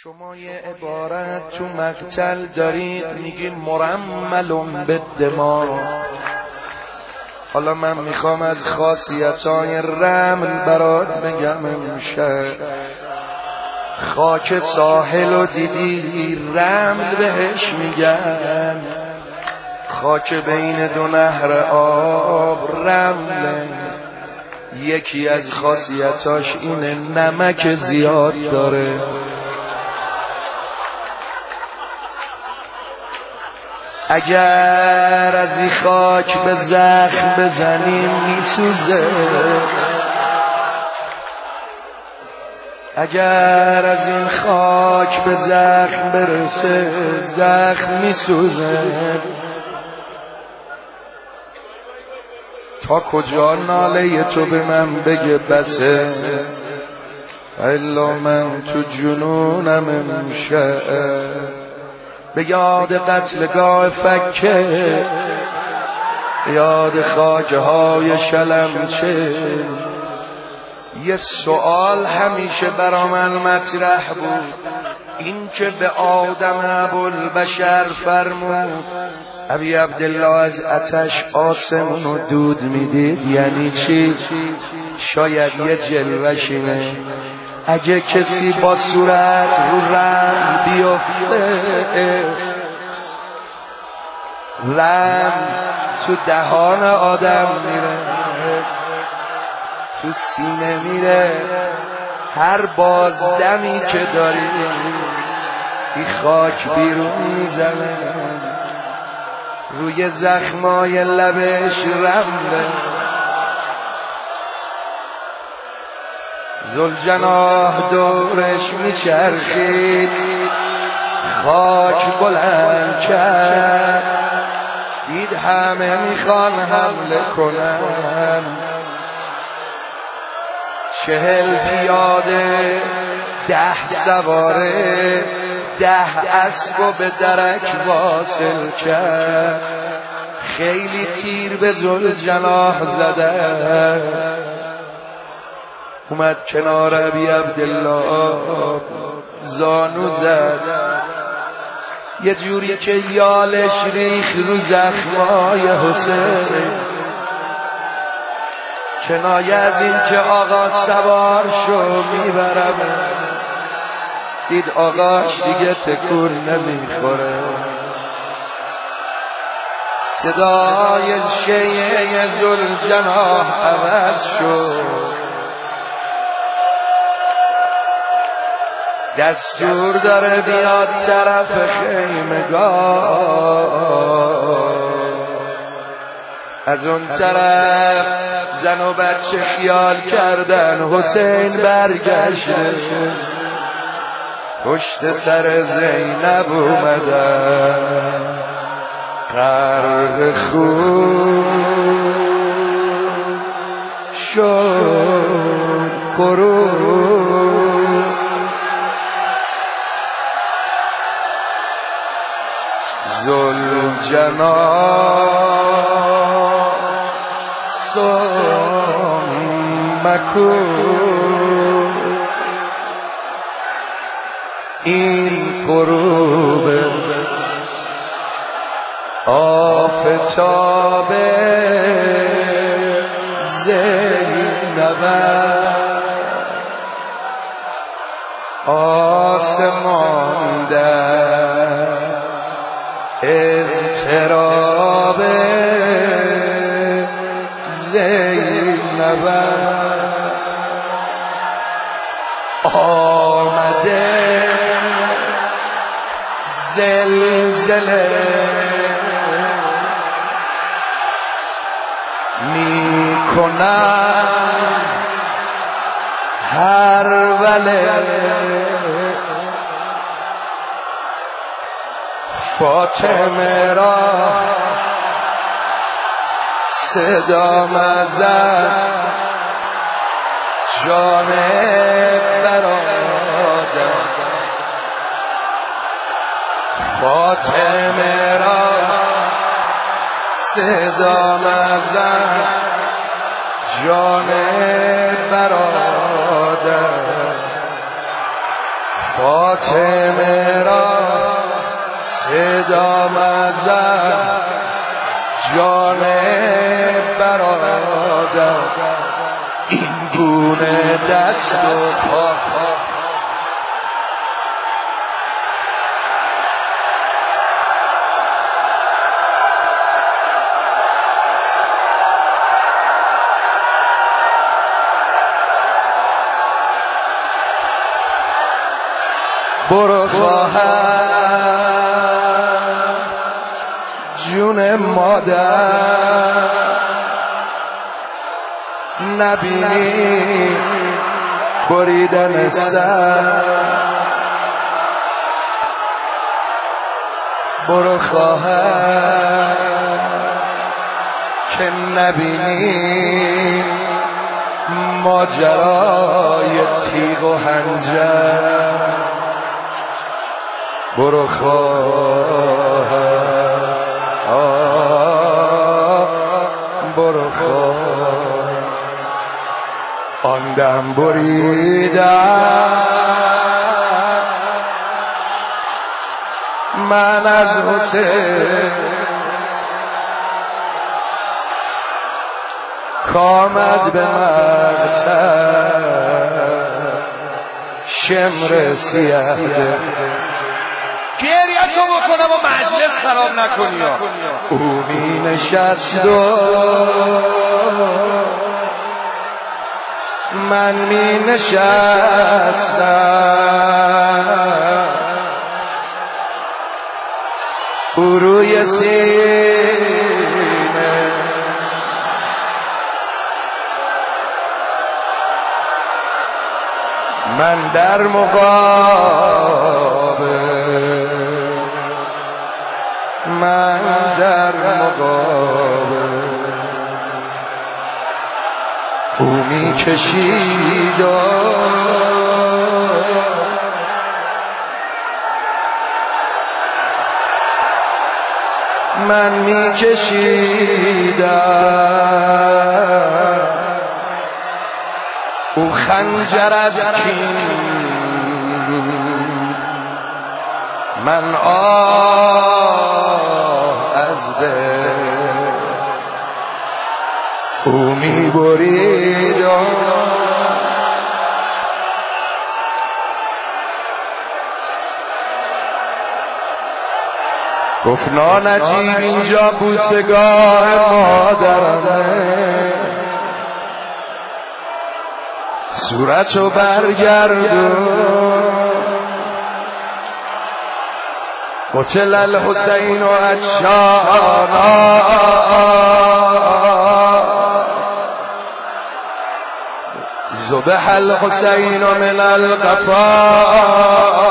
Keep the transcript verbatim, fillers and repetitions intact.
شما یه عبارت تو مقتل دارید میگی مرمل به دماغ. حالا من میخوام از خاصیت‌های رمل برات بگم امشب. خاک ساحل و دیدی رمل بهش میگن، خاک بین دو نهر آب رمله. یکی از خاصیتاش اینه نمک زیاد داره. اگر از این خاک به زخم بزنیم میسوزه، اگر از این خاک به زخم برسه زخم میسوزه. تا کجا ناله تو به من بگه بسه، الا من تو جنونم امشب. به یاد قتلگاه فکه، به یاد خاکه های شلمچه. یه سوال همیشه برا من مطرح بود، این که به آدم ابوالبشر فرمود ابی عبدالله از آتش آسمون و دود میدید یعنی چی؟ شاید یه جلوش اینه اگه کسی با صورت رو رم بیفته، رم تو دهان آدم میره، تو سینه میره. هر بازدمی که داری این خاک بیرون میزنه، روی زخمای لبش رمله. ذوالجناح دورش میچرخید، خاک بلند کرد، دید همه میخوان حمله کنن. چهل پیاده ده سواره ده اسب و به درک واصل کرد. خیلی تیر به ذوالجناح زده، اومد کنار ابی عبدالله زانو زد، یه جوری که یالش ریخ رو زخمای حسین. کنایه از این که آقا سوار شو میبرم، دید آقاش دیگه تکون نمیخوره. صدای شیعه ذوالجناح عوض شد، دستور داره بیاد طرف خیمگاه. از اون طرف زن و بچه خیال کردن حسین برگشته، پشت سر زینب اومدن. غرق خون شد قرون، ذوالجناح سمکون. این غروب آفتاب زینب، آسمان در اضطراب زینب. آمده زلزله میکنن هر وله. فاطمه را صدا مزد، جان برادر. فاطمه را صدا مزد، جان برادر. فاطمه را صدا مزد جان برادر این گونه دست و پا برو خواهر جون مادر نبینی بریدن سر برو خواهر که نبینی ماجرای تیغ و حنجر برو خواهر برو خواهر آن دم بریدم من از حسین کامد به مقتل شمر سیاه گریه‌تو بکنم و مجلس خراب نکنی. او می نشست و من می نشستم او روی سینه من در مقابل من در مقابل او می کشید و من می کشیدم او خنجر از کین من آه از دل او می برید گفت نانجیب اینجا بوسگاه مادرمه صورتو برگردون قتل الحسین و عطشانا ذبح الحسین من القفا